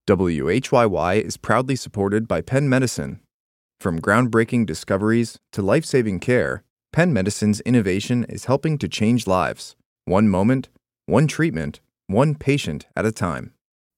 WHYY is proudly supported by Penn Medicine. From groundbreaking discoveries to life-saving care, Penn Medicine's innovation is helping to change lives, one moment, one treatment, one patient at a time.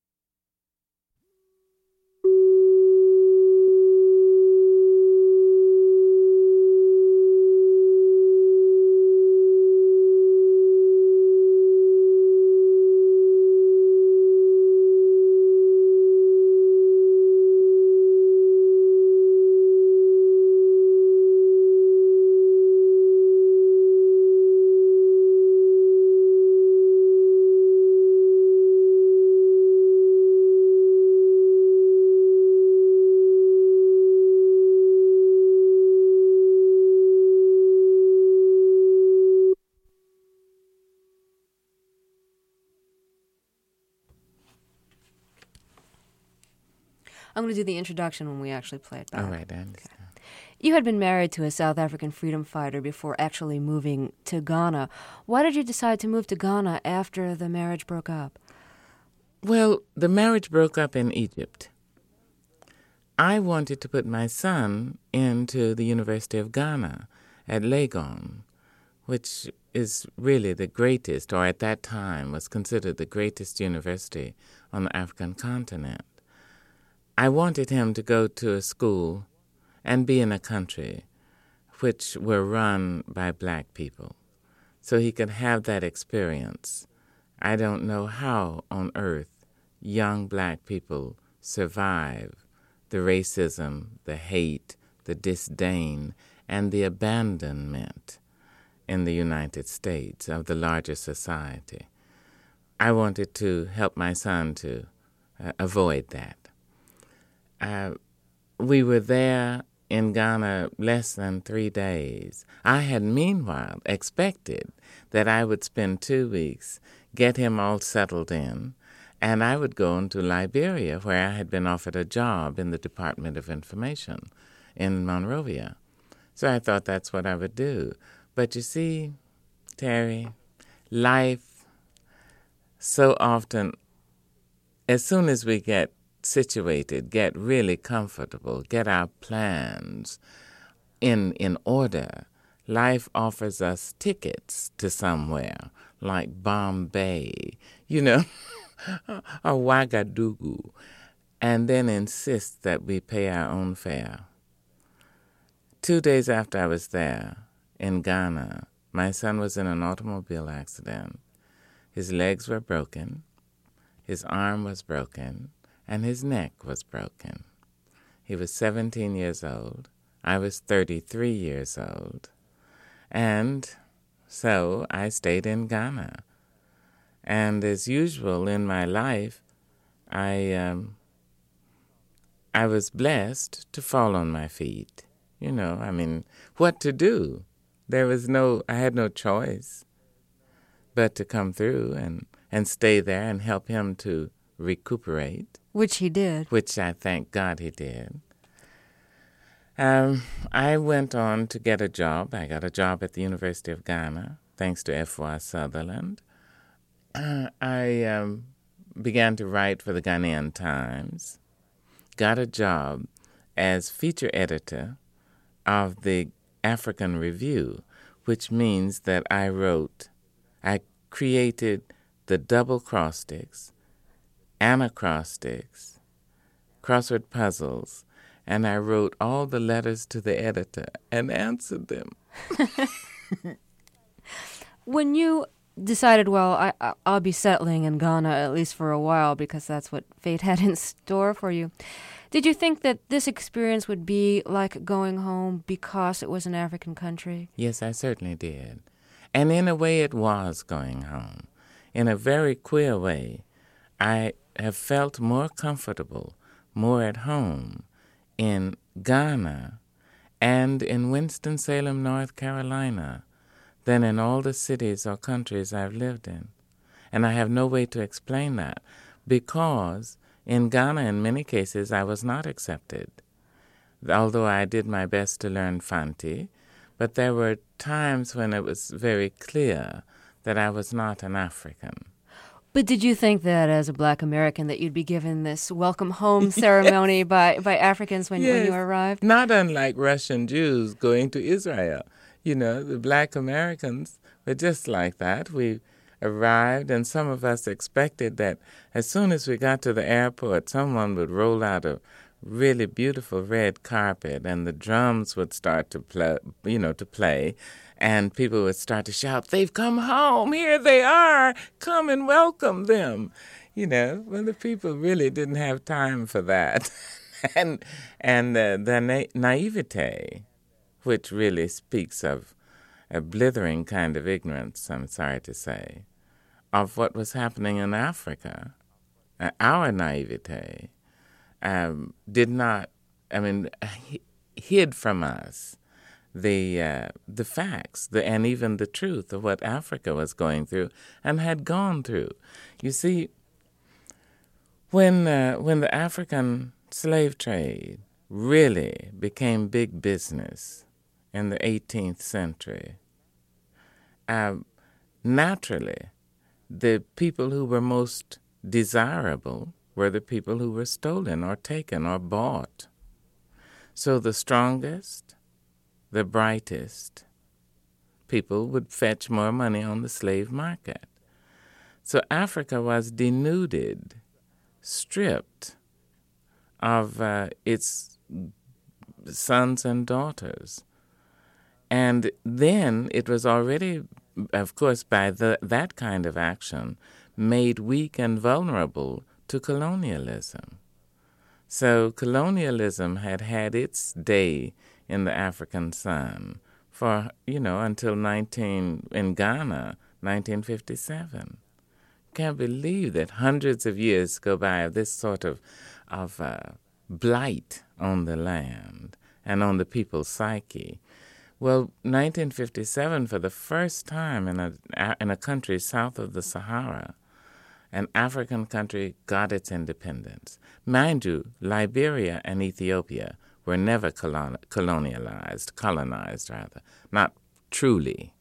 I'm going to do the introduction when we actually play it back. All right, I understand. Okay. You had been married to a South African freedom fighter before actually moving to Ghana. Why did you decide to move to Ghana after the marriage broke up? Well, the marriage broke up in Egypt. I wanted to put my son into the University of Ghana at Legon, which is really the greatest, or at that time was considered the greatest university on the African continent. I wanted him to go to a school and be in a country which were run by black people, so he could have that experience. I don't know how on earth young black people survive the racism, the hate, the disdain, and the abandonment in the United States of the larger society. I wanted to help my son to avoid that. We were there in Ghana less than 3 days. I had meanwhile expected that I would spend 2 weeks, get him all settled in, and I would go into Liberia, where I had been offered a job in the Department of Information in Monrovia. So I thought that's what I would do. But you see, Terry, life so often, as soon as we get situated, get really comfortable, get our plans in order, life offers us tickets to somewhere like Bombay, or Ouagadougou, and then insists that we pay our own fare. 2 days after I was there in Ghana, my son was in an automobile accident. His legs were broken, his arm was broken, and his neck was broken. He was 17 years old. I was 33 years old. And so I stayed in Ghana. And as usual in my life, I was blessed to fall on my feet. What to do? I had no choice but to come through and stay there and help him to recuperate. Which he did. Which I thank God he did. I went on to get a job. I got a job at the University of Ghana, thanks to F.Y. Sutherland. I began to write for the Ghanaian Times, got a job as feature editor of the African Review, which means that I created the double cross-sticks, anacrostics, crossword puzzles, and I wrote all the letters to the editor and answered them. When you decided, well, I'll be settling in Ghana at least for a while because that's what fate had in store for you, did you think that this experience would be like going home because it was an African country? Yes, I certainly did. And in a way it was going home. In a very queer way, I have felt more comfortable, more at home in Ghana and in Winston-Salem, North Carolina, than in all the cities or countries I've lived in. And I have no way to explain that because in Ghana, in many cases, I was not accepted, although I did my best to learn Fanti, but there were times when it was very clear that I was not an African. But did you think that as a Black American that you'd be given this welcome home ceremony by Africans when you arrived? Not unlike Russian Jews going to Israel. You know, the Black Americans were just like that. We arrived, and some of us expected that as soon as we got to the airport, someone would roll out a really beautiful red carpet, and the drums would start to play, and people would start to shout, "They've come home! Here they are! Come and welcome them!" You know, well, the people really didn't have time for that, and the naivete, which really speaks of a blithering kind of ignorance, I'm sorry to say, of what was happening in Africa. Our naivete hid from us the facts and even the truth of what Africa was going through and had gone through. You see, when the African slave trade really became big business in the 18th century, naturally, the people who were most desirable were the people who were stolen or taken or bought. So the strongest, the brightest people would fetch more money on the slave market. So Africa was denuded, stripped of its sons and daughters. And then it was already, of course, by that kind of action, made weak and vulnerable to colonialism. So colonialism had its day in the African sun for, until in Ghana, 1957. Can't believe that hundreds of years go by of this sort of blight on the land and on the people's psyche. Well, 1957, for the first time in a country south of the Sahara, an African country got its independence. Mind you, Liberia and Ethiopia were never colonized, not truly.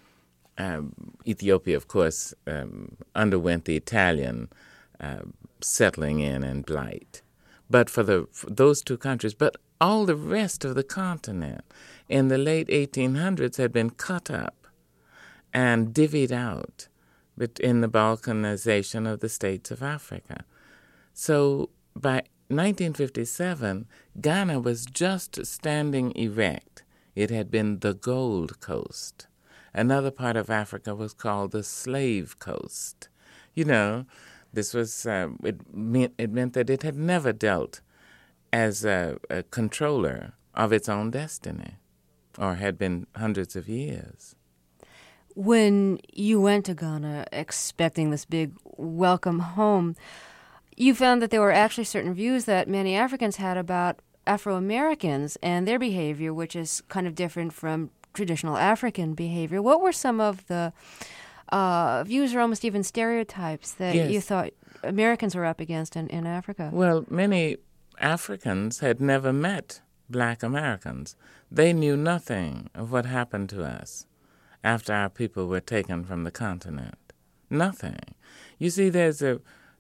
Ethiopia, of course, underwent the Italian settling in and blight. But for those two countries, but all the rest of the continent in the late 1800s had been cut up and divvied out in the balkanization of the states of Africa. So by 1957, Ghana was just standing erect. It had been the Gold Coast. Another part of Africa was called the Slave Coast. This was it meant that it had never dealt as a controller of its own destiny, or had been hundreds of years. When you went to Ghana expecting this big welcome home, you found that there were actually certain views that many Africans had about Afro-Americans and their behavior, which is kind of different from traditional African behavior. What were some of the views or almost even stereotypes that you thought Americans were up against in Africa? Well, many Africans had never met Black Americans. They knew nothing of what happened to us after our people were taken from the continent. Nothing. You see, during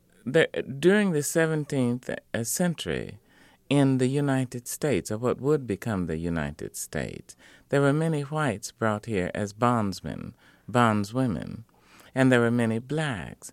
the 17th century in the United States, or what would become the United States, there were many whites brought here as bondswomen, and there were many blacks.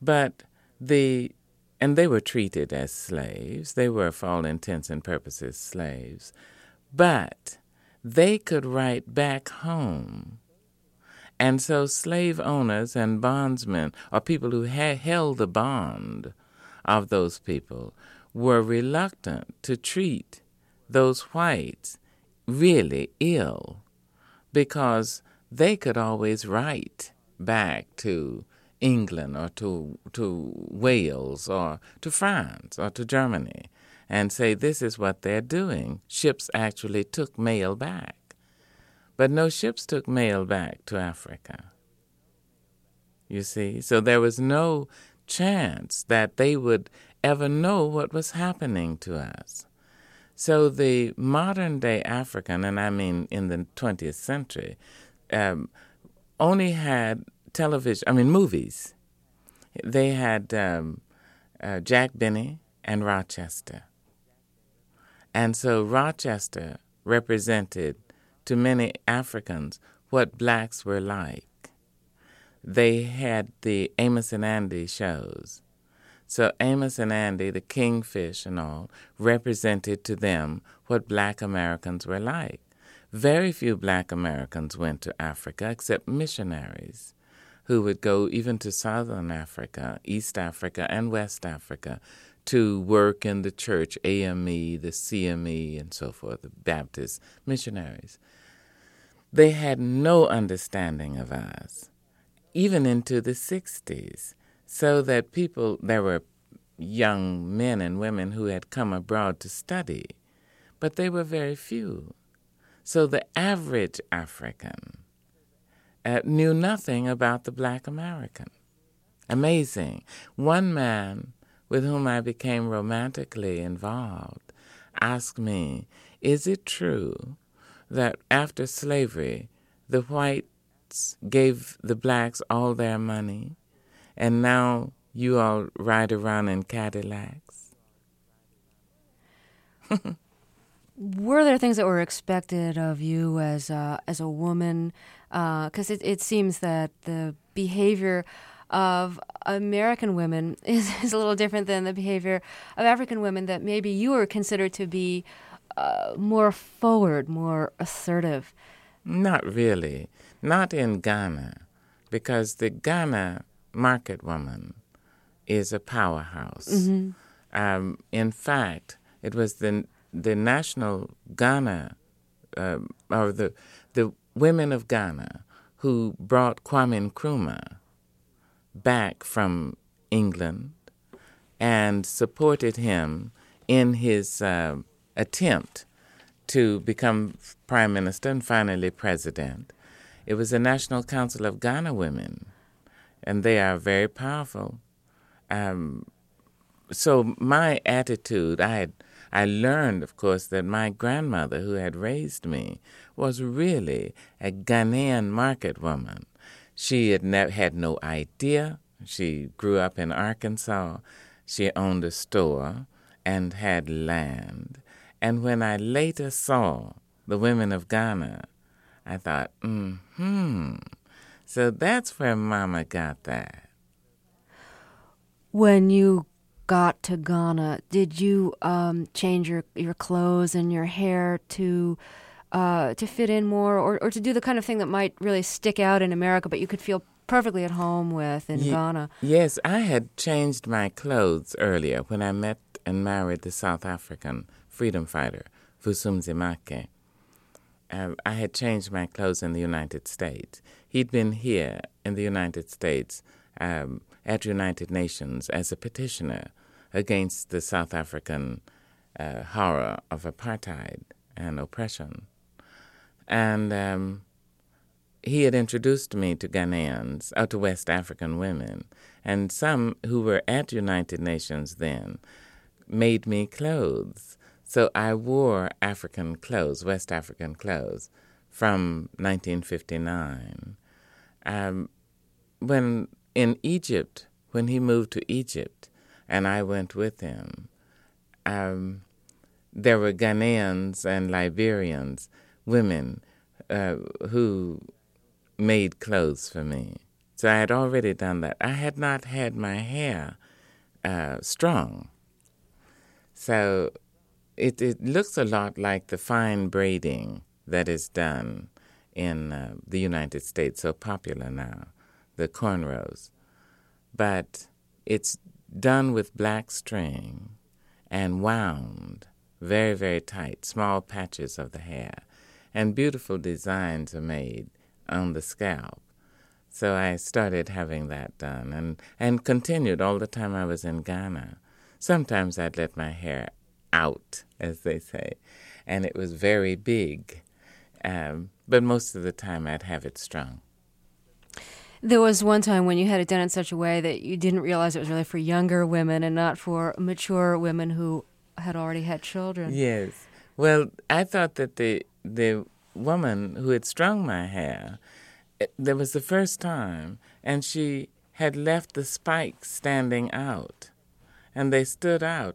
And they were treated as slaves. They were, for all intents and purposes, slaves. But they could write back home. And so slave owners and bondsmen, or people who held the bond of those people, were reluctant to treat those whites really ill because they could always write back to England or to Wales or to France or to Germany and say, this is what they're doing. Ships actually took mail back. But no ships took mail back to Africa. You see? So there was no chance that they would ever know what was happening to us. So the modern-day African, and I mean in the 20th century, only had movies. They had Jack Benny and Rochester. And so Rochester represented to many Africans what blacks were like. They had the Amos and Andy shows. So Amos and Andy, the Kingfish and all, represented to them what black Americans were like. Very few black Americans went to Africa except missionaries who would go even to Southern Africa, East Africa, and West Africa to work in the church, AME, the CME, and so forth, the Baptist missionaries. They had no understanding of us, even into the 60s, so that there were young men and women who had come abroad to study, but they were very few. So the average African knew nothing about the black American. Amazing. One man with whom I became romantically involved asked me, is it true that after slavery, the whites gave the blacks all their money, and now you all ride around in Cadillacs? Were there things that were expected of you as a woman? Because it seems that the behavior of American women is a little different than the behavior of African women, that maybe you were considered to be more forward, more assertive. Not really. Not in Ghana, because the Ghana market woman is a powerhouse. Mm-hmm. In fact, it was the national Ghana, or the women of Ghana who brought Kwame Nkrumah back from England and supported him in his attempt to become prime minister and finally president. It was the National Council of Ghana Women, and they are very powerful. So my attitude, I learned, of course, that my grandmother, who had raised me, was really a Ghanaian market woman. She had no idea. She grew up in Arkansas. She owned a store and had land. And when I later saw the women of Ghana, I thought, so that's where Mama got that. When you got to Ghana, did you change your clothes and your hair to fit in more, or to do the kind of thing that might really stick out in America, but you could feel perfectly at home with in Ghana? Yes, I had changed my clothes earlier when I met and married the South African freedom fighter, Vusumuzi Make. I had changed my clothes in the United States. He'd been here in the United States at United Nations as a petitioner against the South African horror of apartheid and oppression. And he had introduced me to Ghanaians, to West African women, and some who were at United Nations then made me clothes. So I wore African clothes, West African clothes, from 1959. When in Egypt, when he moved to Egypt, and I went with him, there were Ghanaians and Liberians, women who made clothes for me. So I had already done that. I had not had my hair strung. So it looks a lot like the fine braiding that is done in the United States, so popular now, the cornrows. But it's done with black string and wound very, very tight, small patches of the hair, and beautiful designs are made on the scalp. So I started having that done and continued all the time I was in Ghana. Sometimes I'd let my hair out, as they say, and it was very big. But most of the time I'd have it strung. There was one time when you had it done in such a way that you didn't realize it was really for younger women and not for mature women who had already had children. Yes. Well, I thought that the woman who had strung my hair, there was the first time, and she had left the spikes standing out. And they stood out,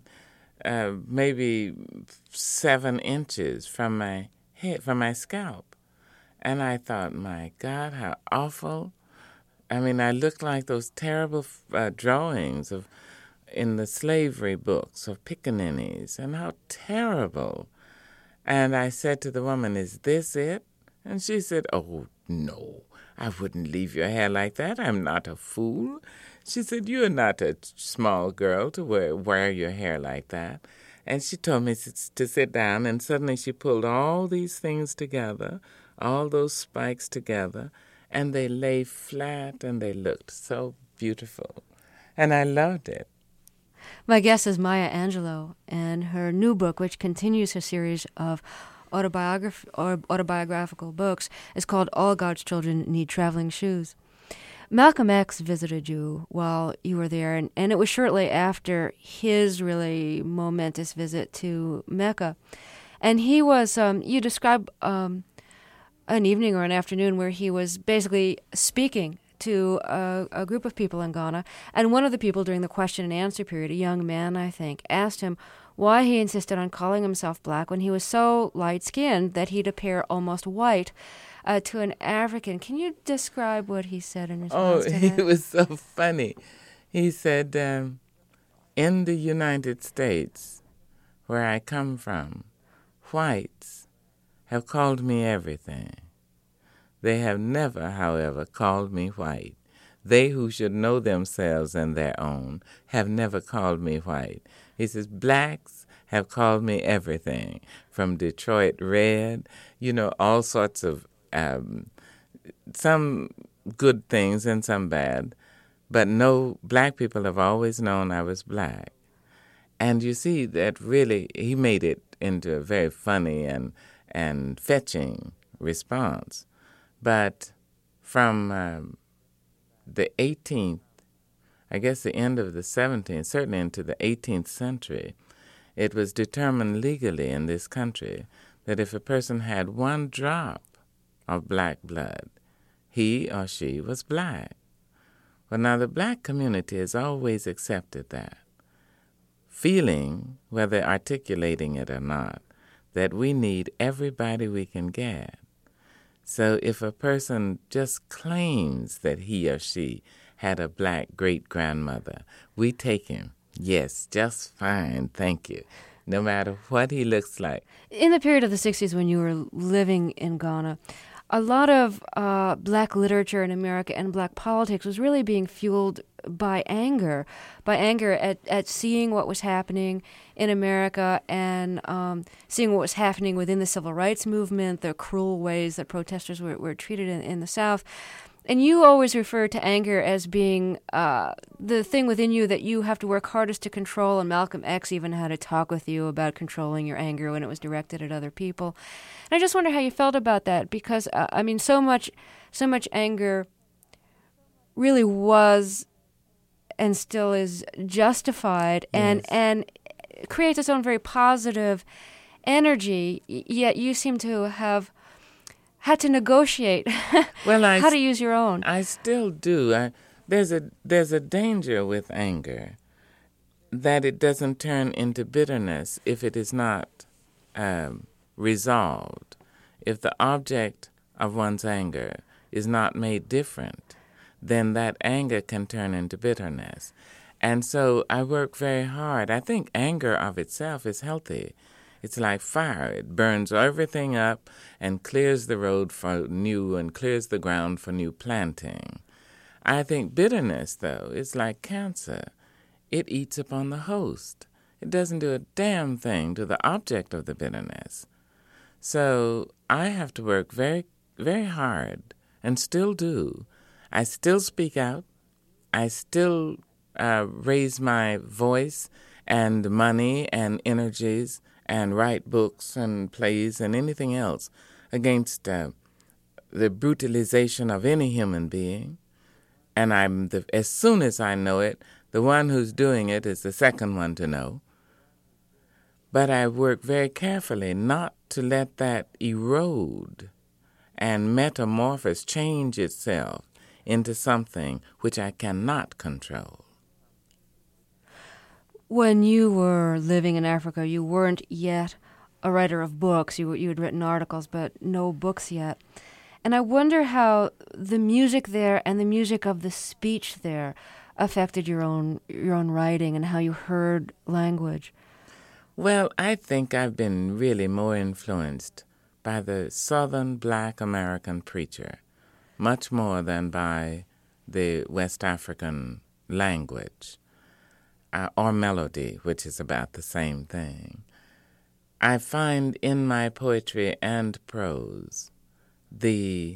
maybe 7 inches from my head, from my scalp. And I thought, my God, how awful. I looked like those terrible drawings in the slavery books of pickaninnies, and how terrible. And I said to the woman, "Is this it?" And she said, "Oh, no, I wouldn't leave your hair like that. I'm not a fool." She said, "You're not a small girl to wear your hair like that." And she told me to sit down, and suddenly she pulled all these things together, all those spikes together, and they lay flat, and they looked so beautiful. And I loved it. My guest is Maya Angelou, and her new book, which continues her series of autobiographical books, is called All God's Children Need Traveling Shoes. Malcolm X visited you while you were there, and it was shortly after his really momentous visit to Mecca. And he was, you describe an evening or an afternoon where he was basically speaking to a group of people in Ghana, and one of the people during the question and answer period, a young man, I think, asked him why he insisted on calling himself black when he was so light-skinned that he'd appear almost white to an African. Can you describe what he said in response to that? It was so funny. He said, in the United States, where I come from, whites have called me everything. They have never, however, called me white. They who should know themselves and their own have never called me white. He says, blacks have called me everything, from Detroit Red, all sorts of some good things and some bad. But no, black people have always known I was black. And you see that really he made it into a very funny and fetching response. But from the 18th, I guess the end of the 17th, certainly into the 18th century, it was determined legally in this country that if a person had 1 drop of black blood, he or she was black. Well, now the black community has always accepted that, feeling, whether articulating it or not, that we need everybody we can get. So if a person just claims that he or she had a black great-grandmother, we take him. Yes, just fine, thank you, no matter what he looks like. In the period of the 60s when you were living in Ghana, a lot of black literature in America and black politics was really being fueled by anger at seeing what was happening in America and seeing what was happening within the civil rights movement, the cruel ways that protesters were treated in the South. And you always refer to anger as being the thing within you that you have to work hardest to control, and Malcolm X even had a talk with you about controlling your anger when it was directed at other people. And I just wonder how you felt about that, because, so much anger really was and still is justified and creates its own very positive energy, yet you seem to have had to negotiate how to use your own. I still do. There's a danger with anger, that it doesn't turn into bitterness if it is not resolved. If the object of one's anger is not made different, then that anger can turn into bitterness. And so I work very hard. I think anger of itself is healthy. It's like fire. It burns everything up and clears the road for new and clears the ground for new planting. I think bitterness, though, is like cancer. It eats upon the host. It doesn't do a damn thing to the object of the bitterness. So I have to work very, very hard, and still do. I still speak out. I still raise my voice and money and energies and write books and plays and anything else against the brutalization of any human being. And as soon as I know it, the one who's doing it is the second one to know. But I work very carefully not to let that erode and metamorphose, change itself into something which I cannot control. When you were living in Africa, you weren't yet a writer of books. You had written articles, but no books yet. And I wonder how the music there and the music of the speech there affected your own writing and how you heard language. Well, I think I've been really more influenced by the Southern Black American preacher, much more than by the West African language or melody, which is about the same thing. I find in my poetry and prose the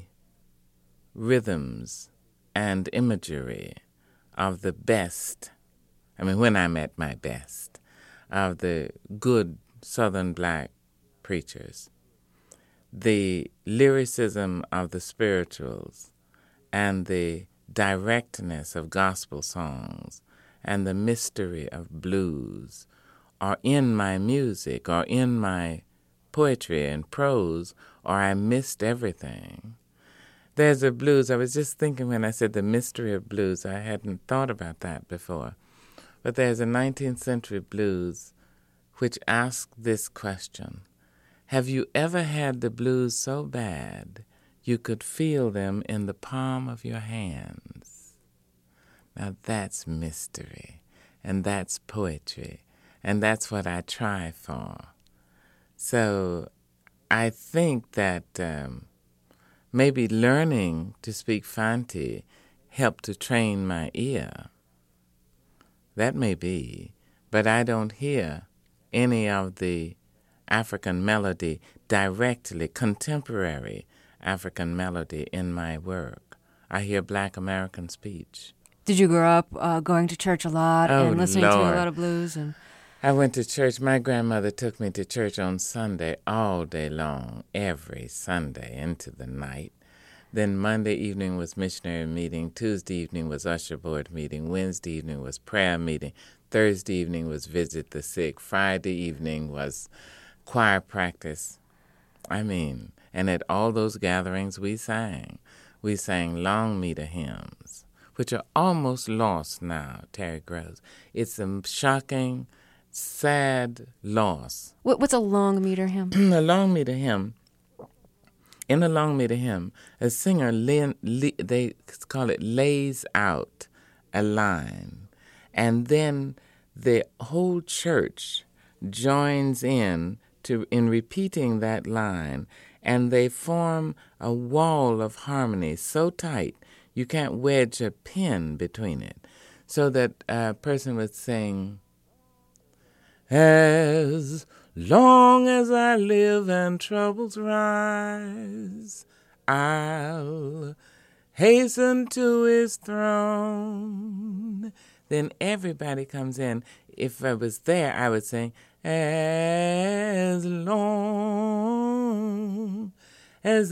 rhythms and imagery of the best, when I'm at my best, of the good Southern Black preachers, the lyricism of the spirituals, and the directness of gospel songs, and the mystery of blues are in my music or in my poetry and prose, or I missed everything. There's a blues. I was just thinking when I said the mystery of blues, I hadn't thought about that before. But there's a 19th century blues which asks this question: have you ever had the blues so bad you could feel them in the palm of your hands? Now that's mystery, and that's poetry, and that's what I try for. So I think that maybe learning to speak Fanti helped to train my ear. That may be, but I don't hear any of the African melody directly, contemporary African melody in my work. I hear Black American speech. Did you grow up going to church a lot and listening to a lot of blues? I went to church. My grandmother took me to church on Sunday all day long, every Sunday into the night. Then Monday evening was missionary meeting. Tuesday evening was usher board meeting. Wednesday evening was prayer meeting. Thursday evening was visit the sick. Friday evening was choir practice. And at all those gatherings we sang. We sang long meter hymns, which are almost lost now, Terry Groves. It's a shocking, sad loss. What's a long meter hymn? A long meter hymn. In a long meter hymn, a singer, they call it lays out a line, and then the whole church joins in repeating that line, and they form a wall of harmony so tight you can't wedge a pin between it, so that a person would sing, "As long as I live and troubles rise, I'll hasten to his throne." Then everybody comes in. If I was there, I would sing, "As long as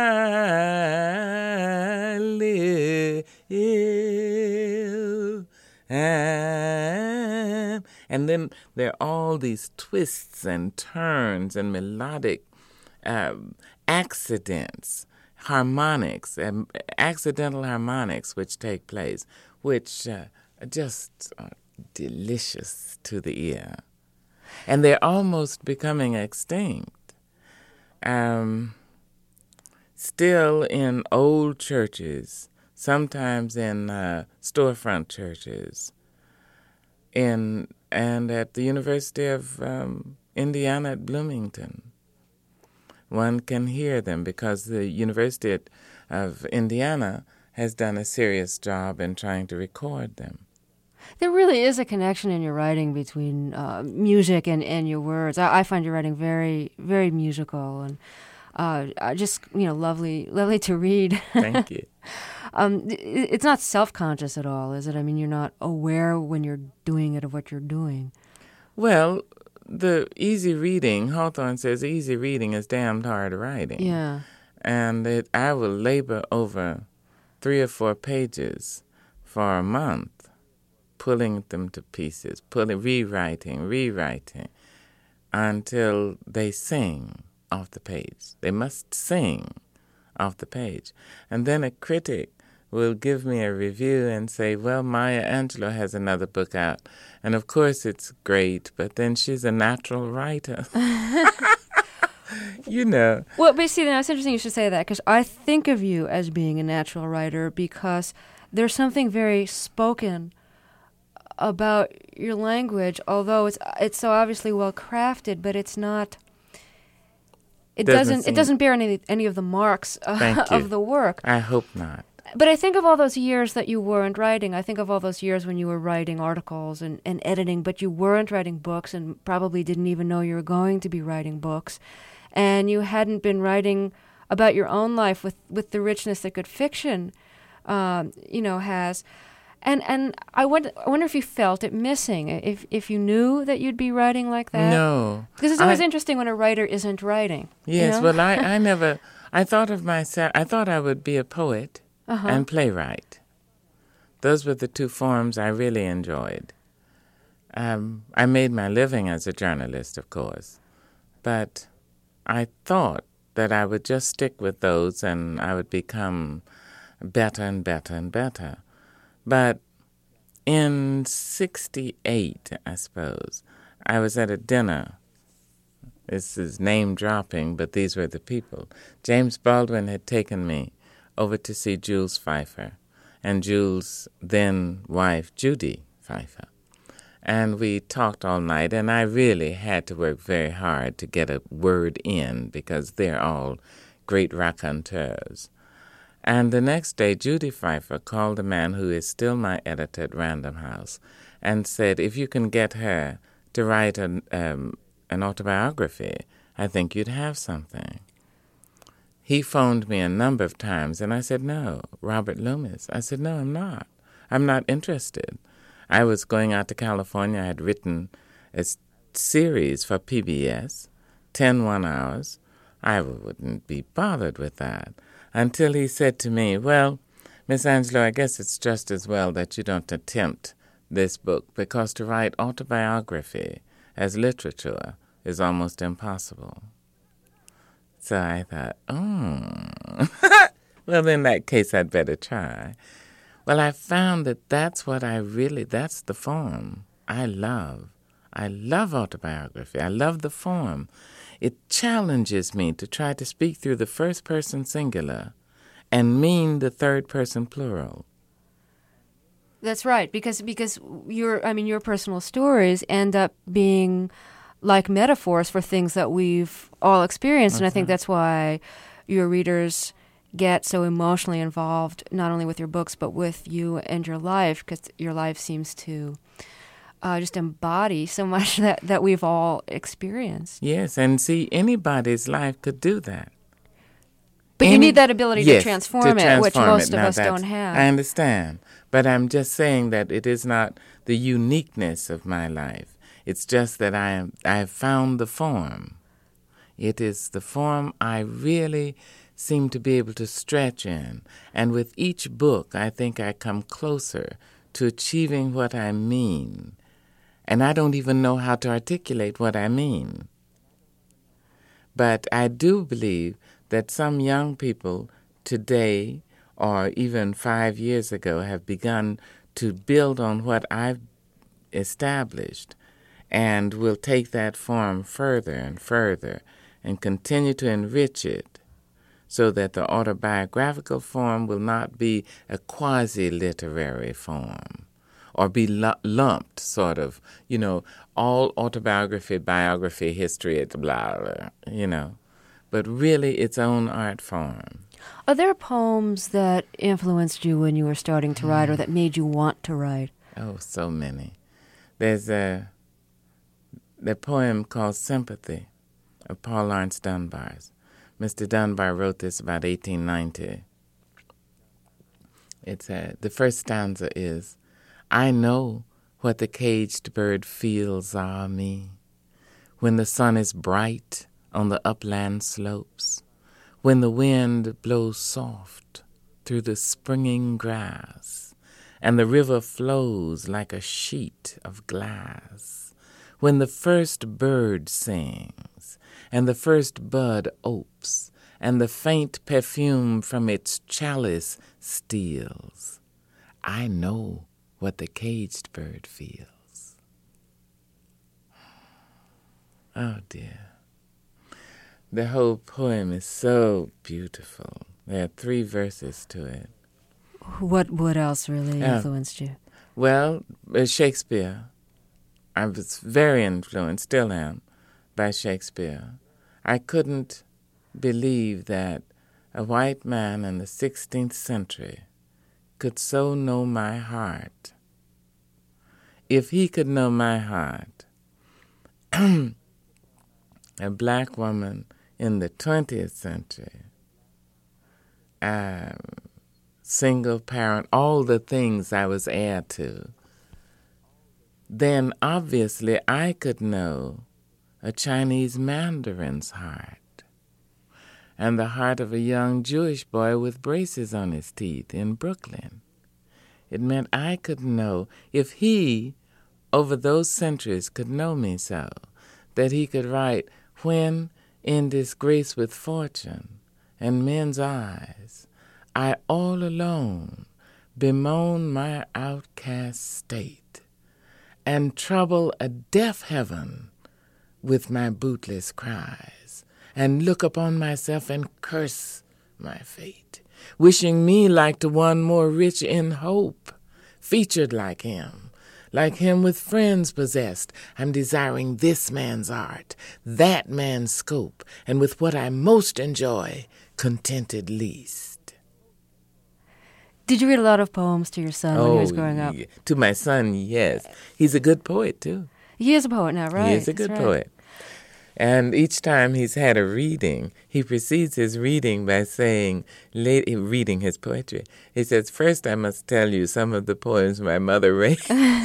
I live." And then there are all these twists and turns and melodic accidents, harmonics, accidental harmonics which take place, which just are delicious to the ear. And they're almost becoming extinct. Still in old churches, sometimes in storefront churches, and at the University of Indiana at Bloomington. One can hear them because the University of Indiana has done a serious job in trying to record them. There really is a connection in your writing between music and your words. I find your writing very, very musical and just lovely to read. Thank you. It's not self-conscious at all, is it? You're not aware when you're doing it of what you're doing. Well, the easy reading, Hawthorne says easy reading is damned hard writing. Yeah. And I will labor over 3 or 4 pages for a month, pulling them to pieces, rewriting, until they sing off the page. They must sing off the page. And then a critic will give me a review and say, well, Maya Angelou has another book out. And of course it's great, but then she's a natural writer. You know. Well, but see, now it's interesting you should say that, because I think of you as being a natural writer because there's something very spoken about your language, although it's so obviously well crafted, but it's not. It doesn't bear any of the marks of the work. I hope not. But I think of all those years that you weren't writing. I think of all those years when you were writing articles and editing, but you weren't writing books and probably didn't even know you were going to be writing books. And you hadn't been writing about your own life with the richness that good fiction, has. And I wonder if you felt it missing, if you knew that you'd be writing like that. No. Because it's always interesting when a writer isn't writing. Yes, you know? well, I thought of myself, I thought I would be a poet and playwright. Those were the two forms I really enjoyed. I made my living as a journalist, of course, but I thought that I would just stick with those and I would become better and better and better. But in 1968, I suppose, I was at a dinner. This is name dropping, but these were the people. James Baldwin had taken me over to see Jules Feiffer and Jules' then wife, Judy Feiffer. And we talked all night, and I really had to work very hard to get a word in because they're all great raconteurs. And the next day, Judy Feiffer called a man who is still my editor at Random House and said, if you can get her to write an autobiography, I think you'd have something. He phoned me a number of times, and I said, no, Robert Loomis. I said, no, I'm not. I'm not interested. I was going out to California. I had written a series for PBS, 10 1-hours. I wouldn't be bothered with that until he said to me, well, Miss Angelou, I guess it's just as well that you don't attempt this book because to write autobiography as literature is almost impossible. So I thought, well, in that case, I'd better try. Well, I found that that's the form I love. I love autobiography. I love the form. It challenges me to try to speak through the first person singular and mean the third person plural. That's right, because your personal stories end up being like metaphors for things that we've all experienced, and I think that's why your readers get so emotionally involved, not only with your books, but with you and your life, because your life seems to just embody so much that we've all experienced. Yes, and see, anybody's life could do that. But you need that ability to transform it, which most of us don't have. I understand. But I'm just saying that it is not the uniqueness of my life. It's just that I have found the form. It is the form I really seem to be able to stretch in. And with each book, I think I come closer to achieving what I mean. And I don't even know how to articulate what I mean. But I do believe that some young people today, or even 5 years ago, have begun to build on what I've established and will take that form further and further and continue to enrich it so that the autobiographical form will not be a quasi-literary form or be lumped sort of, all autobiography, biography, history, blah, blah, but really its own art form. Are there poems that influenced you when you were starting to write or that made you want to write? Oh, so many. There's the poem called Sympathy of Paul Laurence Dunbar's. Mr. Dunbar wrote this about 1890. The first stanza is, I know what the caged bird feels, me, when the sun is bright on the upland slopes, when the wind blows soft through the springing grass, and the river flows like a sheet of glass, when the first bird sings, and the first bud opes, and the faint perfume from its chalice steals. I know what the caged bird feels. Oh, dear. The whole poem is so beautiful. There are 3 verses to it. What else really influenced you? Well, Shakespeare. I was very influenced, still am, by Shakespeare. I couldn't believe that a white man in the 16th century could so know my heart. If he could know my heart, a black woman in the 20th century, single parent, all the things I was heir to, then obviously I could know a Chinese mandarin's heart and the heart of a young Jewish boy with braces on his teeth in Brooklyn. It meant I could know, if he, over those centuries, could know me so, that he could write, when in disgrace with fortune and men's eyes, I all alone bemoan my outcast state, and trouble a deaf heaven with my bootless cries, and look upon myself and curse my fate, wishing me like to one more rich in hope, featured like him with friends possessed. I'm desiring this man's art, that man's scope, and with what I most enjoy, contented least. Did you read a lot of poems to your son when he was growing up? To my son, yes. He's a good poet, too. He is a poet now, right? He is a good poet. And each time he's had a reading, he precedes his reading by saying, reading his poetry, he says, first I must tell you some of the poems my mother read.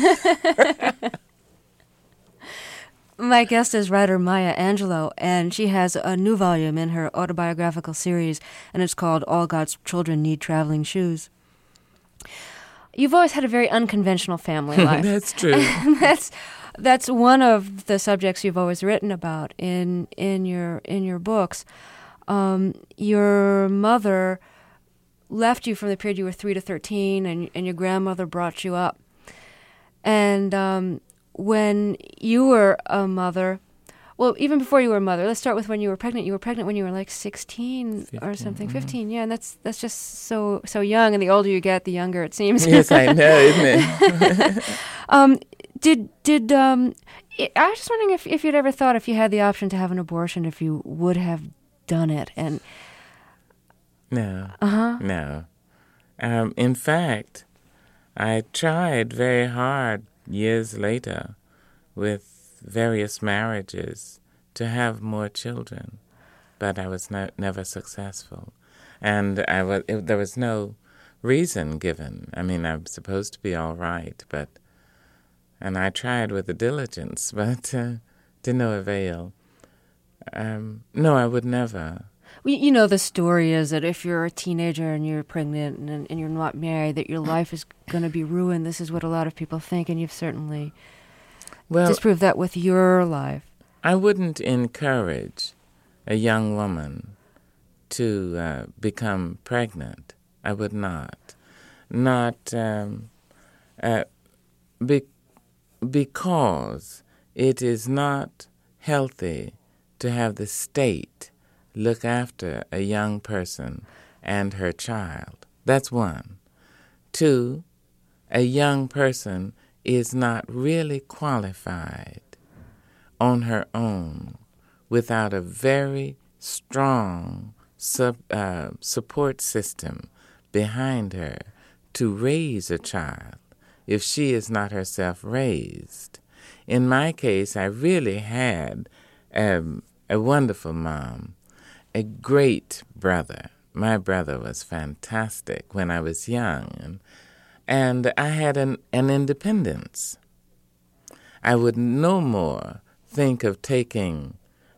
My guest is writer Maya Angelou, and she has a new volume in her autobiographical series, and it's called All God's Children Need Traveling Shoes. You've always had a very unconventional family life. That's true. That's one of the subjects you've always written about in your books. Your mother left you from the period you were 3 to 13, and your grandmother brought you up. And when you were a mother, well, even before you were a mother, let's start with when you were pregnant. You were pregnant when you were like 16 or something, 15. Yeah, and that's just so young. And the older you get, the younger it seems. Yes, I know, isn't it? I was just wondering if you'd ever thought, if you had the option to have an abortion, if you would have done it. And no. No. In fact, I tried very hard years later with various marriages to have more children, but I was never successful. And there was no reason given. I mean, I'm supposed to be all right, and I tried with a diligence, but to no avail. No, I would never. Well, you know, the story is that if you're a teenager and you're pregnant and you're not married, that your life is going to be ruined. This is what a lot of people think, and you've certainly disproved that with your life. I wouldn't encourage a young woman to become pregnant. I would not. Because it is not healthy to have the state look after a young person and her child. That's one. 2, a young person is not really qualified on her own without a very strong support system behind her to raise a child if she is not herself raised. In my case, I really had a wonderful mom, a great brother. My brother was fantastic when I was young, and I had an independence. I would no more think of taking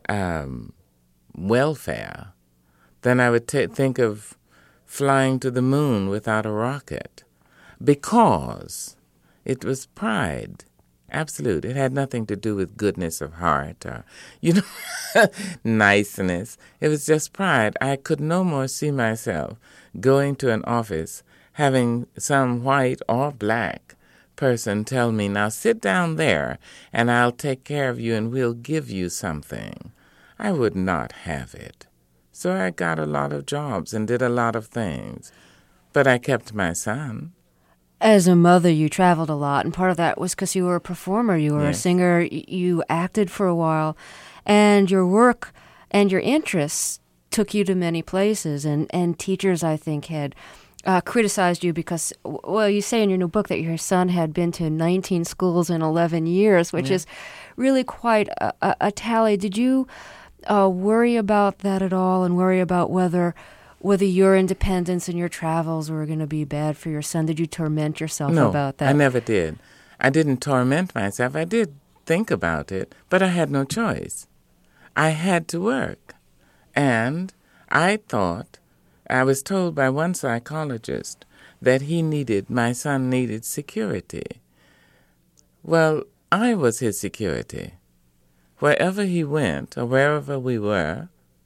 welfare than I would think of flying to the moon without a rocket, because it was pride Absolute. It had nothing to do with goodness of heart or, niceness. It was just pride. I could no more see myself going to an office, having some white or black person tell me, now sit down there and I'll take care of you and we'll give you something. I would not have it. So I got a lot of jobs and did a lot of things. But I kept my son. As a mother, you traveled a lot, and part of that was because you were a performer. You were a singer. You acted for a while, and your work and your interests took you to many places. And teachers, I think, had criticized you because, well, you say in your new book that your son had been to 19 schools in 11 years, which is really quite a tally. Did you worry about that at all, and worry about whether your independence and your travels were going to be bad for your son? Did you torment yourself about that? No, I never did. I didn't torment myself. I did think about it, but I had no choice. I had to work. And I was told by one psychologist that my son needed security. Well, I was his security. Wherever he went or wherever we were,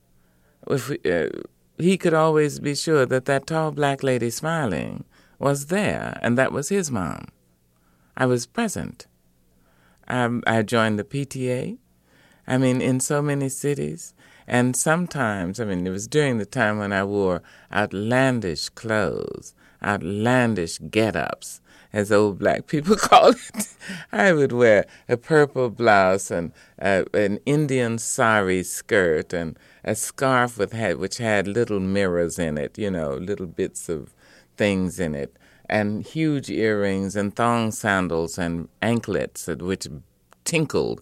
he could always be sure that tall black lady smiling was there, and that was his mom. I was present. I joined the PTA, in so many cities. And sometimes, it was during the time when I wore outlandish clothes, outlandish get-ups, as old black people call it. I would wear a purple blouse and an Indian sari skirt and a scarf which had little mirrors in it, little bits of things in it, and huge earrings and thong sandals and anklets which tinkled.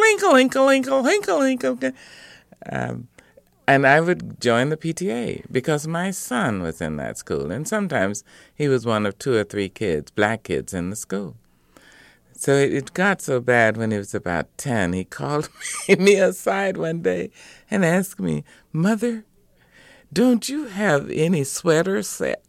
And I would join the PTA because my son was in that school. And sometimes he was one of 2 or 3 kids, black kids, in the school. So it got so bad when he was about 10, he called me aside one day and asked me, "Mother, don't you have any sweater sets?"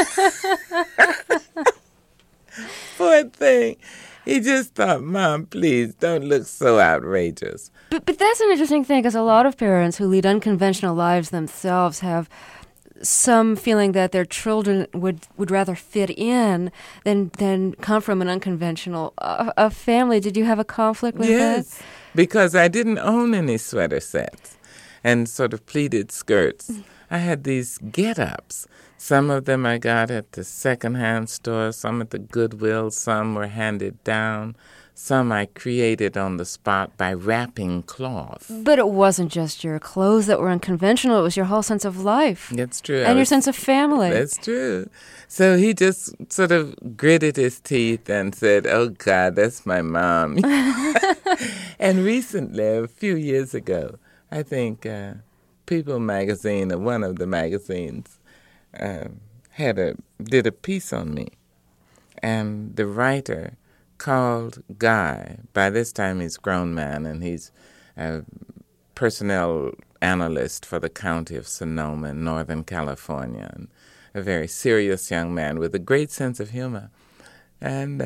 Poor thing. He just thought, "Mom, please, don't look so outrageous." But that's an interesting thing, because a lot of parents who lead unconventional lives themselves have some feeling that their children would rather fit in than come from an unconventional family. Did you have a conflict with that? Yes, because I didn't own any sweater sets and sort of pleated skirts. I had these get-ups. Some of them I got at the secondhand store, some at the Goodwill, some were handed down. Some I created on the spot by wrapping cloth. But it wasn't just your clothes that were unconventional. It was your whole sense of life. That's true. And your sense of family. That's true. So he just sort of gritted his teeth and said, "Oh, God, that's my mom." And recently, a few years ago, I think People magazine, or one of the magazines, did a piece on me. And the writer called Guy. By this time, he's a grown man, and he's a personnel analyst for the county of Sonoma in Northern California, and a very serious young man with a great sense of humor. And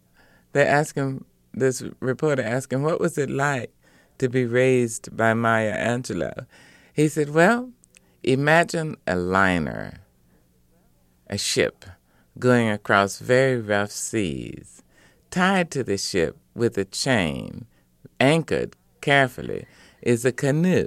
this reporter asked him, what was it like to be raised by Maya Angelou? He said, well, imagine a liner, a ship, going across very rough seas. Tied to the ship with a chain, anchored carefully, is a canoe.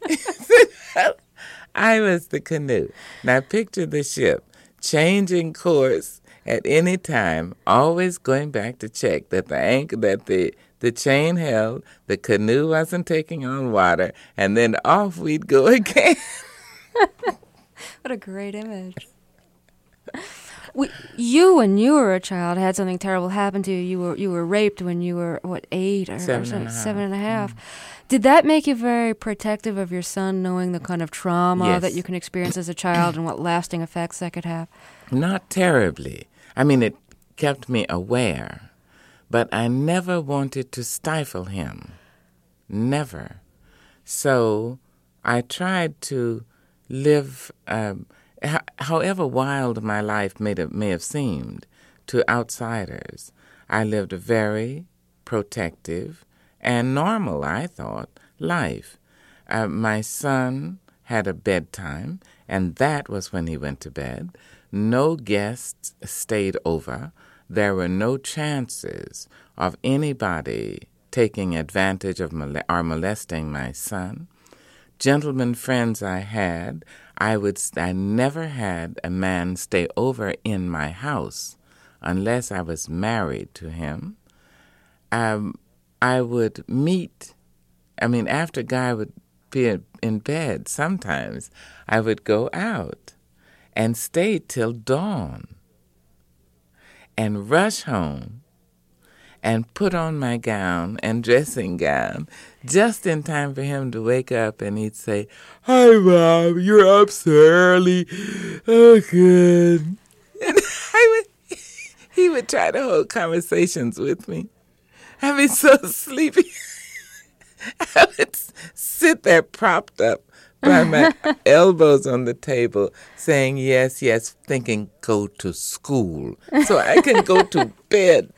I was the canoe. Now picture the ship changing course at any time, always going back to check that the chain held, the canoe wasn't taking on water, and then off we'd go again. What a great image. You, when you were a child, had something terrible happen to you. You were raped when you were, 8 or 7.5. Mm. Did that make you very protective of your son, knowing the kind of trauma that you can experience as a child and what lasting effects that could have? Not terribly. It kept me aware. But I never wanted to stifle him. Never. So I tried to live... however wild my life may have seemed to outsiders, I lived very protective, and normal, I thought, life. My son had a bedtime, and that was when he went to bed. No guests stayed over. There were no chances of anybody taking advantage of or molesting my son. Gentlemen friends I had, I never had a man stay over in my house unless I was married to him. I would meet, after Guy would be in bed, sometimes I would go out and stay till dawn and rush home and put on my gown and dressing gown just in time for him to wake up, and he'd say, "Hi, Mom, you're up so early. Oh, good." And he would try to hold conversations with me. I'd be so sleepy. I would sit there propped up by my elbows on the table saying, "Yes, yes," thinking, "Go to school so I can go to bed."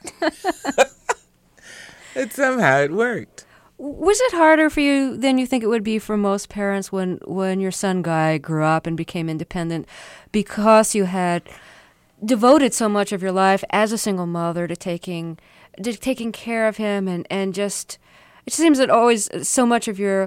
And somehow it worked. Was it harder for you than you think it would be for most parents when your son Guy grew up and became independent, because you had devoted so much of your life as a single mother to taking care of him, and just it seems that always so much of your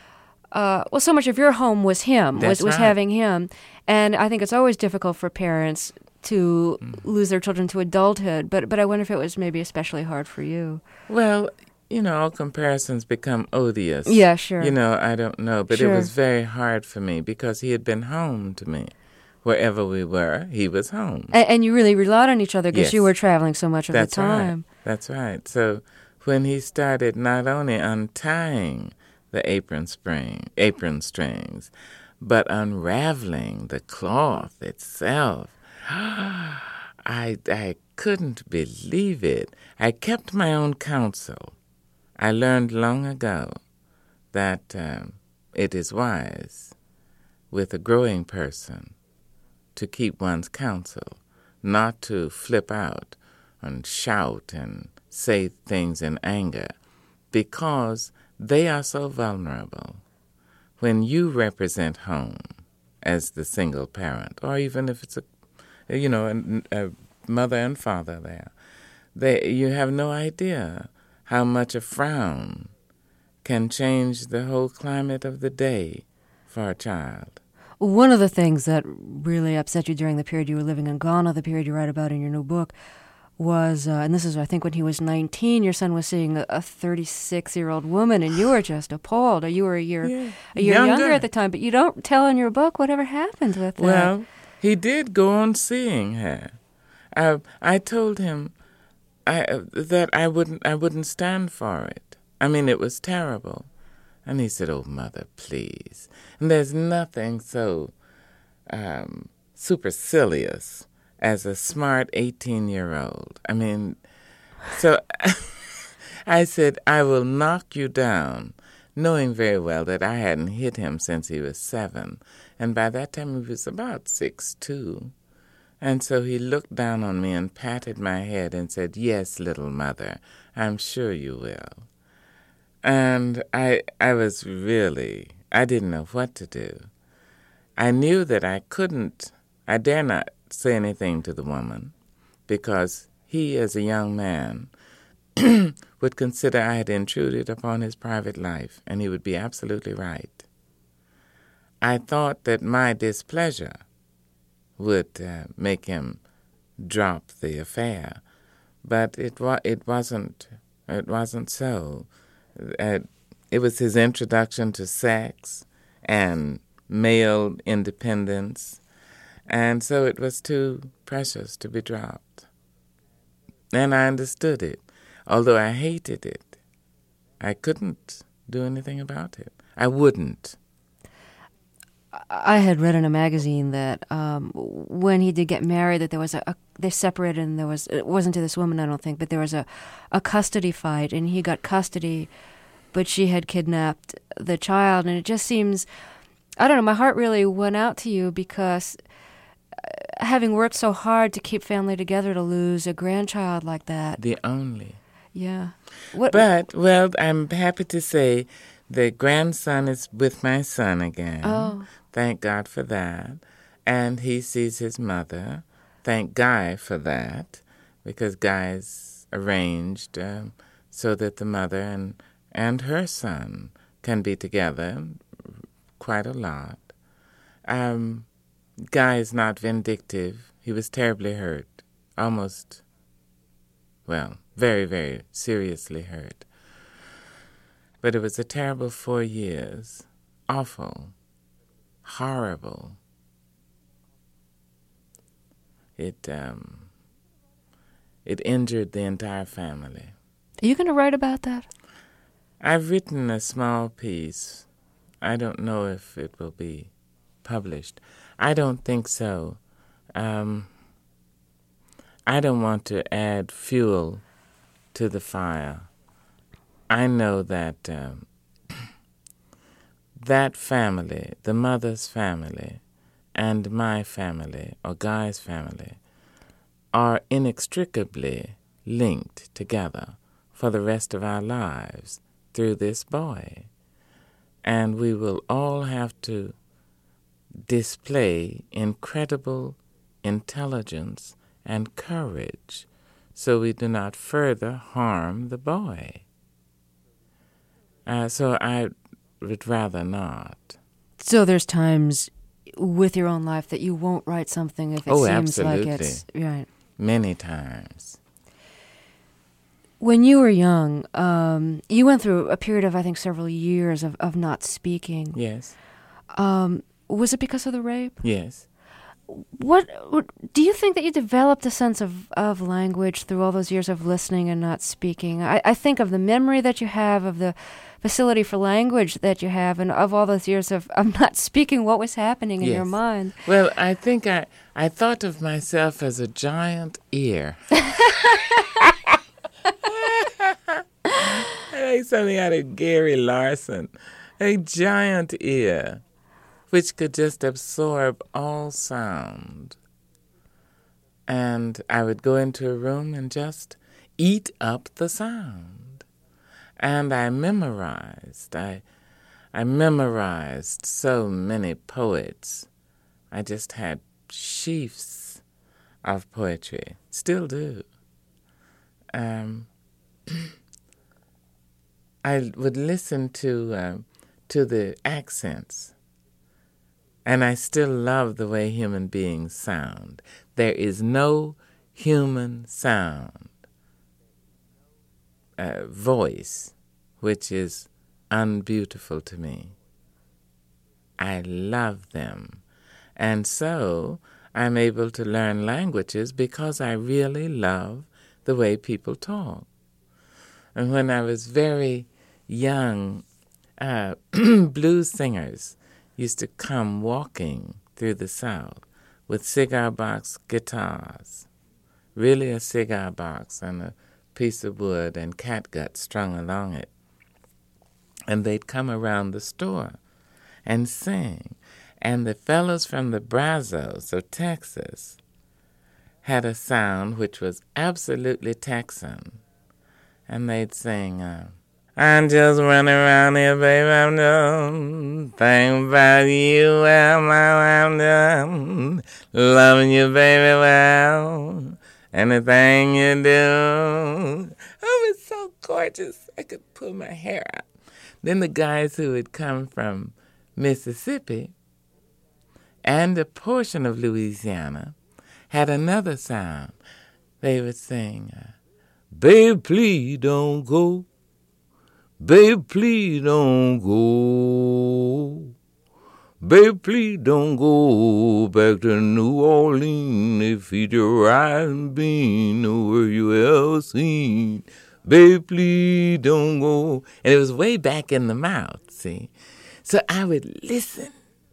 home was him, was right. having him, and I think it's always difficult for parents to lose their children to adulthood, but I wonder if it was maybe especially hard for you. Well, all comparisons become odious. Yeah, sure. I don't know, but Sure. It was very hard for me because he had been home to me. Wherever we were, he was home. And you really relied on each other because Yes. you were traveling so much of the time. Right. That's right. So when he started not only untying the apron strings, but unraveling the cloth itself, I couldn't believe it. I kept my own counsel. I learned long ago that it is wise with a growing person to keep one's counsel, not to flip out and shout and say things in anger, because they are so vulnerable. When you represent home as the single parent, or even if it's a mother and father there, you have no idea how much a frown can change the whole climate of the day for a child. One of the things that really upset you during the period you were living in Ghana, the period you write about in your new book, was, and this is, I think, when he was 19, your son was seeing a 36-year-old woman, and you were just appalled. You were a year younger at the time, but you don't tell in your book whatever happened with that. Well, he did go on seeing her. I told him that I wouldn't stand for it. It was terrible. And he said, "Oh, Mother, please." And there's nothing so supercilious as a smart 18-year-old. So I said, "I will knock you down," knowing very well that I hadn't hit him since he was 7. And by that time, he was about 6'2". And so he looked down on me and patted my head and said, "Yes, little mother, I'm sure you will." And I didn't know what to do. I knew that I dare not say anything to the woman, because he, as a young man, would consider I had intruded upon his private life, and he would be absolutely right. I thought that my displeasure would make him drop the affair, but it wasn't so. It was his introduction to sex and male independence, and so it was too precious to be dropped. And I understood it. Although I hated it, I couldn't do anything about it. I wouldn't. I had read in a magazine that when he did get married, that there was they separated, and it wasn't to this woman, I don't think, but there was a custody fight, and he got custody, but she had kidnapped the child, and it just seems, I don't know, my heart really went out to you, because having worked so hard to keep family together, to lose a grandchild like that. The only Yeah. What? But, well, I'm happy to say the grandson is with my son again. Oh. Thank God for that. And he sees his mother. Thank Guy for that, because Guy's arranged so that the mother and her son can be together quite a lot. Guy is not vindictive. He was terribly hurt, almost, well, very, very seriously hurt. But it was a terrible 4 years. Awful. Horrible. It injured the entire family. Are you going to write about that? I've written a small piece. I don't know if it will be published. I don't think so. I don't want to add fuel to the fire. I know that that family, the mother's family, and my family, or Guy's family, are inextricably linked together for the rest of our lives through this boy. And we will all have to display incredible intelligence and courage so we do not further harm the boy. So I would rather not. So there's times with your own life that you won't write something if it seems absolutely. like it's right. Many times. When you were young, you went through a period of, I think, several years of not speaking. Yes. Was it because of the rape? Yes. What do you think that you developed a sense of language through all those years of listening and not speaking? I think of the memory that you have, of the facility for language that you have, and of all those years of not speaking, what was happening in your mind? Well, I think I thought of myself as a giant ear. Like something out of Gary Larson. A giant ear, which could just absorb all sound. And I would go into a room and just eat up the sound. And I memorized. I memorized so many poets. I just had sheafs of poetry. Still do. I would listen to the accents. And I still love the way human beings sound. There is no human sound, voice, which is unbeautiful to me. I love them. And so I'm able to learn languages because I really love the way people talk. And when I was very young, blues singers used to come walking through the South with cigar box guitars, really a cigar box and a piece of wood and catgut strung along it. And they'd come around the store and sing. And the fellows from the Brazos of Texas had a sound which was absolutely Texan. And they'd sing, I'm just running around here, baby, I'm done. Think about you, I'm done. Loving you, baby, well. Anything you do. Oh, it's so gorgeous. I could pull my hair out. Then the guys who had come from Mississippi and a portion of Louisiana had another sound. They would sing, babe, please don't go. Babe, please don't go. Babe, please don't go back to New Orleans. They feed your rice and beans nowhere you ever seen. Babe, please don't go. And it was way back in the mouth, see? So I would listen.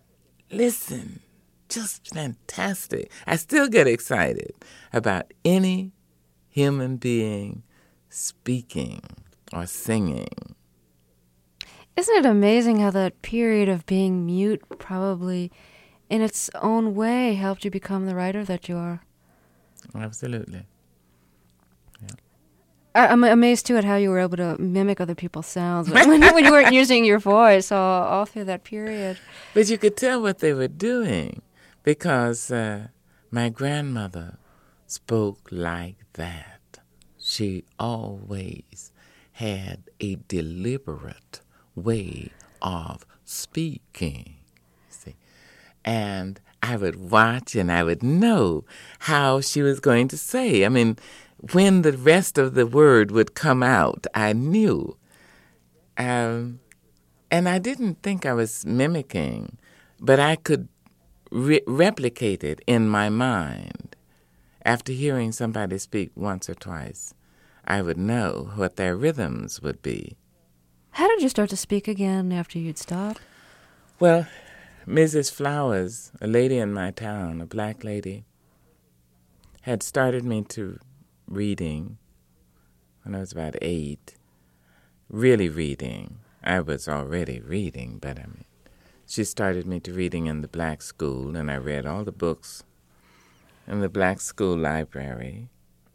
Just fantastic. I still get excited about any human being speaking or singing. Isn't it amazing how that period of being mute probably, in its own way, helped you become the writer that you are? Absolutely. Yeah. I'm amazed too at how you were able to mimic other people's sounds when you weren't using your voice all through that period. But you could tell what they were doing because my grandmother spoke like that. She always had a deliberate way of speaking. See? And I would watch and I would know how she was going to say. I mean, when the rest of the word would come out, I knew. And I didn't think I was mimicking, but I could replicate it in my mind. After hearing somebody speak once or twice, I would know what their rhythms would be. How did you start to speak again after you'd stopped? Well, Mrs. Flowers, a lady in my town, a black lady, had started me to reading when I was about 8. Really reading. I was already reading, but she started me to reading in the black school, and I read all the books in the black school library.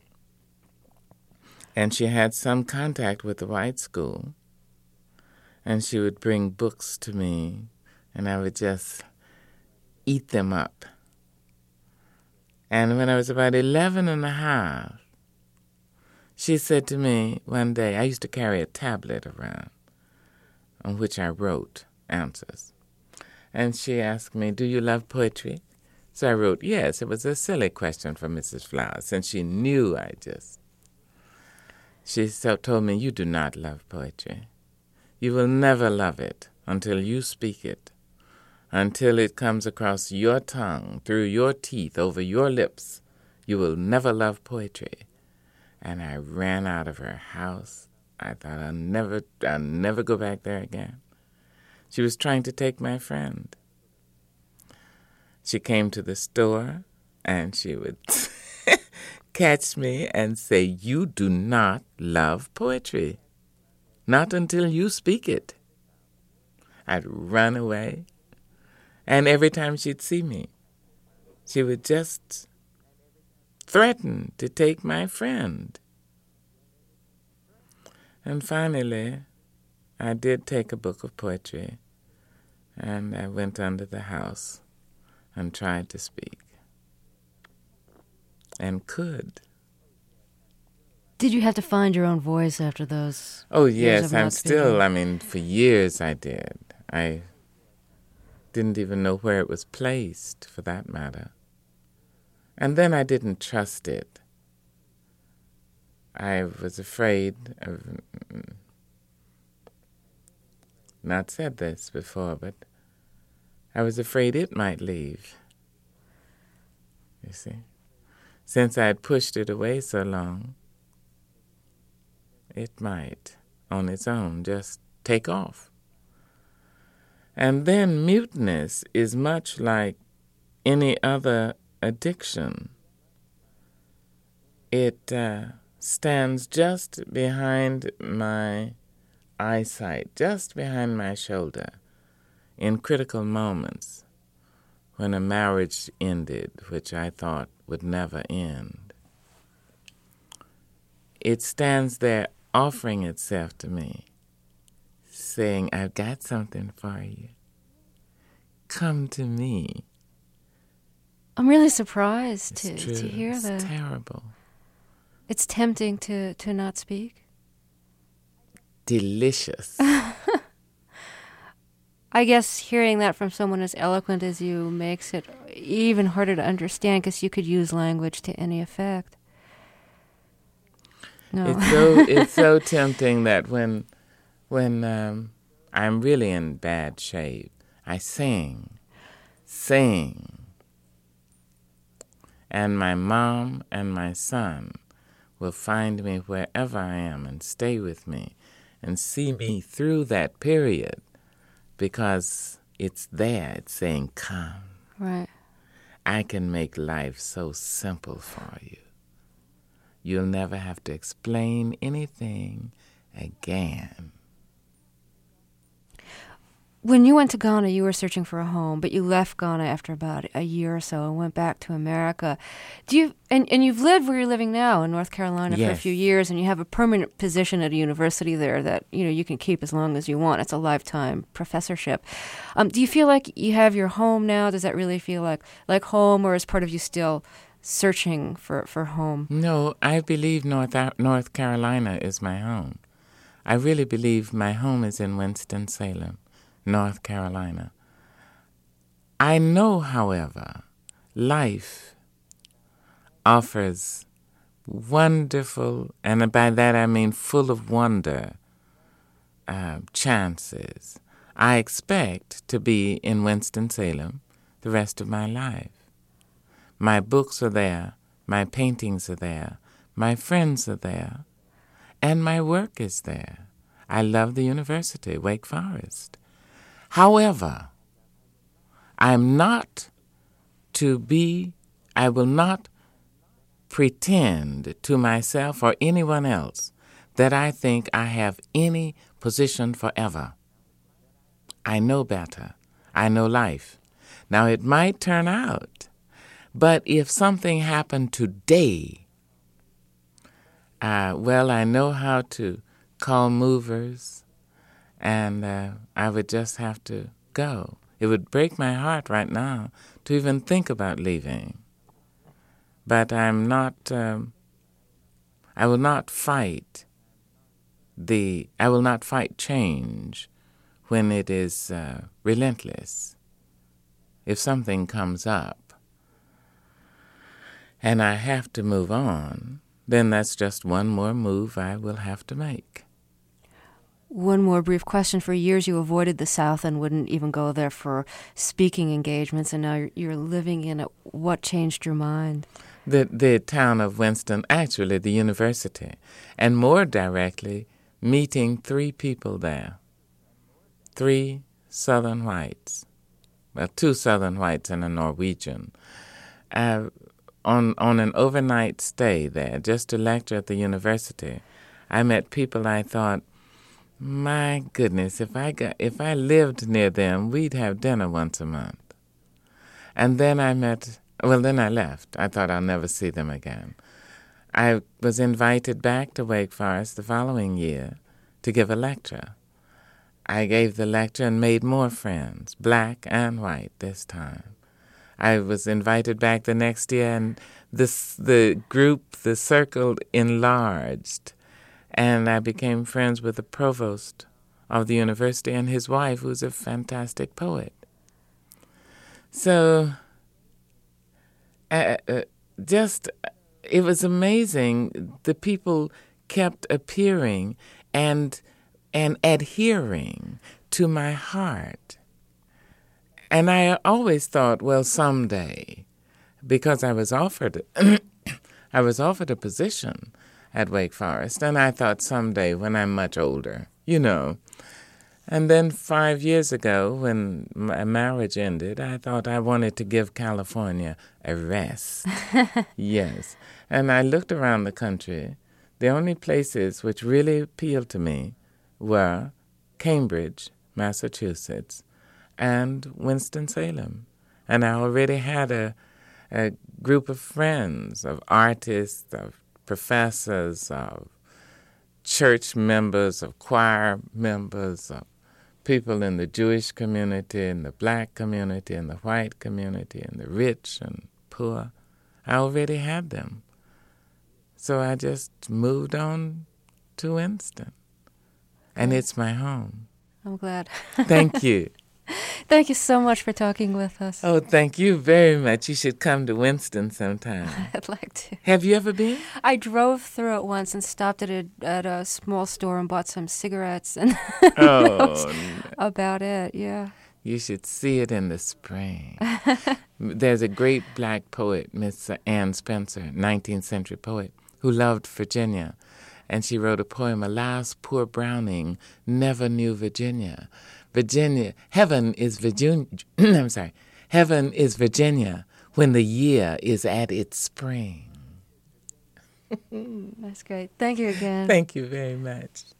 And she had some contact with the white school, and she would bring books to me, and I would just eat them up. And when I was about 11 and a half, she said to me one day, I used to carry a tablet around on which I wrote answers. And she asked me, do you love poetry? So I wrote, yes. It was a silly question for Mrs. Flowers, since she knew She told me, you do not love poetry. You will never love it until you speak it, until it comes across your tongue, through your teeth, over your lips. You will never love poetry. And I ran out of her house. I thought, I'll never go back there again. She was trying to take my friend. She came to the store, and she would catch me and say, you do not love poetry. Not until you speak it. I'd run away. And every time she'd see me, she would just threaten to take my friend. And finally, I did take a book of poetry, and I went under the house and tried to speak, and could. Did you have to find your own voice after those? Oh, years yes, of I'm not still, speaking? for years I did. I didn't even know where it was placed, for that matter. And then I didn't trust it. I was afraid of, not said this before, but I was afraid it might leave, you see. Since I had pushed it away so long, it might, on its own, just take off. And then muteness is much like any other addiction. It stands just behind my eyesight, just behind my shoulder, in critical moments when a marriage ended, which I thought would never end. It stands there offering itself to me, saying, I've got something for you. Come to me. I'm really surprised to True. hear It's that. terrible. It's tempting to not speak. Delicious. I guess hearing that from someone as eloquent as you makes it even harder to understand because you could use language to any effect. No. It's so tempting that when I'm really in bad shape, I sing. And my mom and my son will find me wherever I am and stay with me and see me through that period because it's there. It's saying, come. Right. I can make life so simple for you. You'll never have to explain anything again. when you went to Ghana, you were searching for a home, but you left Ghana after about a year or so and went back to America. And you've lived where you're living now in North Carolina for a Yes. few years, and you have a permanent position at a university there that you can keep as long as you want. It's a lifetime professorship. Do you feel like you have your home now? Does that really feel like home, or is part of you still searching for home? No, I believe North Carolina is my home. I really believe my home is in Winston-Salem, North Carolina. I know, however, life offers wonderful, and by that I mean full of wonder, chances. I expect to be in Winston-Salem the rest of my life. My books are there, my paintings are there, my friends are there, and my work is there. I love the university, Wake Forest. However, I will not pretend to myself or anyone else that I think I have any position forever. I know better. I know life. Now, it might turn out, but if something happened today, I know how to call movers, and I would just have to go. It would break my heart right now to even think about leaving. But I will not fight change when it is relentless. If something comes up and I have to move on, then that's just one more move I will have to make. One more brief question. For years you avoided the South and wouldn't even go there for speaking engagements, and now you're living in it. What changed your mind? The town of Winston, actually the university, and more directly, meeting 3 people there. 3 Southern whites. Well, 2 Southern whites and a Norwegian. On an overnight stay there, just to lecture at the university, I met people I thought, my goodness, if I lived near them, we'd have dinner once a month. And then then I left. I thought I'll never see them again. I was invited back to Wake Forest the following year to give a lecture. I gave the lecture and made more friends, black and white this time. I was invited back the next year, and the circle enlarged. And I became friends with the provost of the university and his wife, who's a fantastic poet. So, it was amazing. The people kept appearing and adhering to my heart. And I always thought, well, someday, because I was offered a position at Wake Forest, and I thought someday when I'm much older, And then 5 years ago, when my marriage ended, I thought I wanted to give California a rest. Yes. And I looked around the country. The only places which really appealed to me were Cambridge, Massachusetts, and Winston-Salem. And I already had a group of friends, of artists, of professors, of church members, of choir members, of people in the Jewish community, in the black community, in the white community, in the rich and poor. I already had them. So I just moved on to Winston. And it's my home. I'm glad. Thank you. Thank you so much for talking with us. Oh, thank you very much. You should come to Winston sometime. I'd like to. Have you ever been? I drove through it once and stopped at a small store and bought some cigarettes, and Oh, that was about it, yeah. You should see it in the spring. There's a great black poet, Miss Anne Spencer, 19th century poet, who loved Virginia. And she wrote a poem, Alas, Poor Browning Never Knew Virginia. Heaven is Virginia. Heaven is Virginia when the year is at its spring. That's great. Thank you again. Thank you very much.